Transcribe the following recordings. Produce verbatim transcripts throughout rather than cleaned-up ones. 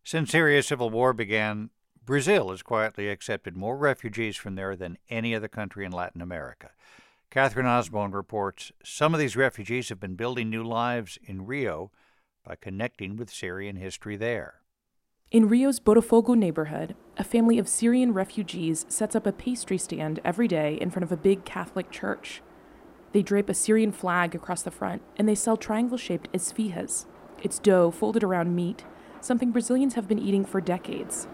Since Syria's civil war began, Brazil has quietly accepted more refugees from there than any other country in Latin America. Catherine Osborne reports some of these refugees have been building new lives in Rio by connecting with Syrian history there. In Rio's Botafogo neighborhood, a family of Syrian refugees sets up a pastry stand every day in front of a big Catholic church. They drape a Syrian flag across the front, and they sell triangle-shaped esfihas. It's dough folded around meat, something Brazilians have been eating for decades.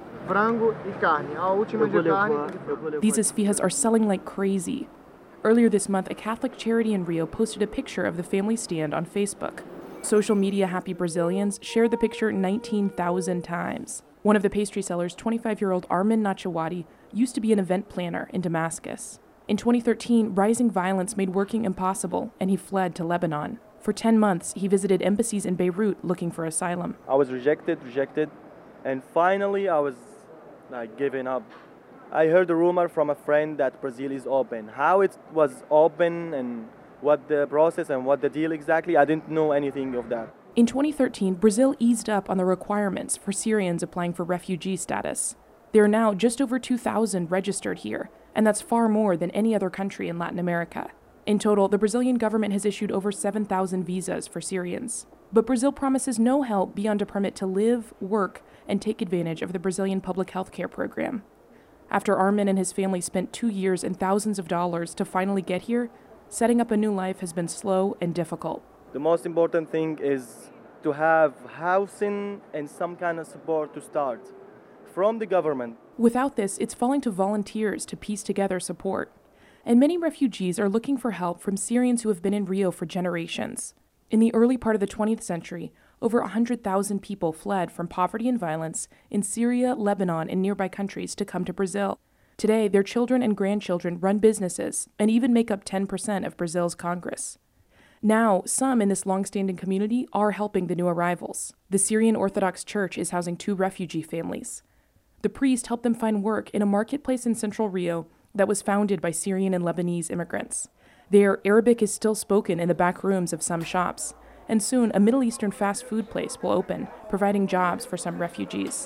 These esfihas are selling like crazy. Earlier this month, a Catholic charity in Rio posted a picture of the family stand on Facebook. Social media-happy Brazilians shared the picture nineteen thousand times. One of the pastry sellers, twenty-five-year-old Armin Nachawati, used to be an event planner in Damascus. In twenty thirteen, rising violence made working impossible, and he fled to Lebanon. For ten months, he visited embassies in Beirut looking for asylum. I was rejected, rejected, and finally I was like giving up. I heard a rumor from a friend that Brazil is open. How it was open and what the process and what the deal exactly, I didn't know anything of that. In twenty thirteen, Brazil eased up on the requirements for Syrians applying for refugee status. There are now just over two thousand registered here, and that's far more than any other country in Latin America. In total, the Brazilian government has issued over seven thousand visas for Syrians. But Brazil promises no help beyond a permit to live, work, and take advantage of the Brazilian public health care program. After Armin and his family spent two years and thousands of dollars to finally get here, setting up a new life has been slow and difficult. The most important thing is to have housing and some kind of support to start from the government. Without this, it's falling to volunteers to piece together support. And many refugees are looking for help from Syrians who have been in Rio for generations. In the early part of the twentieth century, over one hundred thousand people fled from poverty and violence in Syria, Lebanon, and nearby countries to come to Brazil. Today, their children and grandchildren run businesses and even make up ten percent of Brazil's Congress. Now, some in this long-standing community are helping the new arrivals. The Syrian Orthodox Church is housing two refugee families. The priest helped them find work in a marketplace in central Rio that was founded by Syrian and Lebanese immigrants. There, Arabic is still spoken in the back rooms of some shops, and soon a Middle Eastern fast food place will open, providing jobs for some refugees.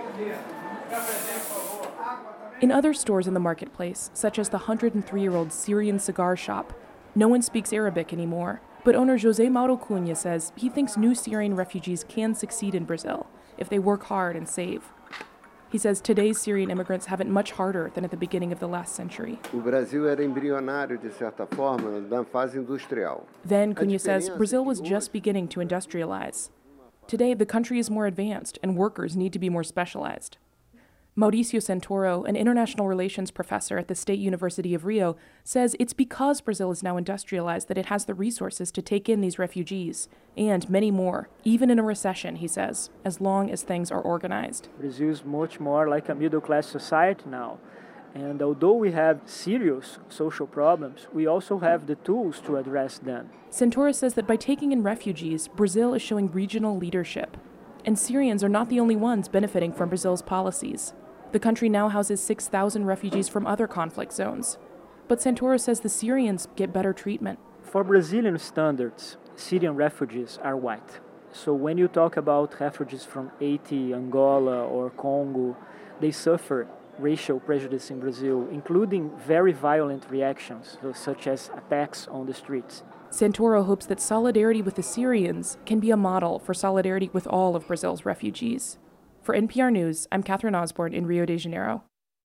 In other stores in the marketplace, such as the one hundred three-year-old Syrian cigar shop, no one speaks Arabic anymore, but owner José Mauro Cunha says he thinks new Syrian refugees can succeed in Brazil if they work hard and save. He says today's Syrian immigrants have it much harder than at the beginning of the last century. Then, Cunha says, Brazil was just beginning to industrialize. Today, the country is more advanced, and workers need to be more specialized. Mauricio Santoro, an international relations professor at the State University of Rio, says it's because Brazil is now industrialized that it has the resources to take in these refugees, and many more, even in a recession, he says, as long as things are organized. Brazil is much more like a middle-class society now. And although we have serious social problems, we also have the tools to address them. Santoro says that by taking in refugees, Brazil is showing regional leadership. And Syrians are not the only ones benefiting from Brazil's policies. The country now houses six thousand refugees from other conflict zones. But Santoro says the Syrians get better treatment. For Brazilian standards, Syrian refugees are white. So when you talk about refugees from Haiti, Angola, or Congo, they suffer racial prejudice in Brazil, including very violent reactions, such as attacks on the streets. Santoro hopes that solidarity with the Syrians can be a model for solidarity with all of Brazil's refugees. For N P R News, I'm Catherine Osborne in Rio de Janeiro.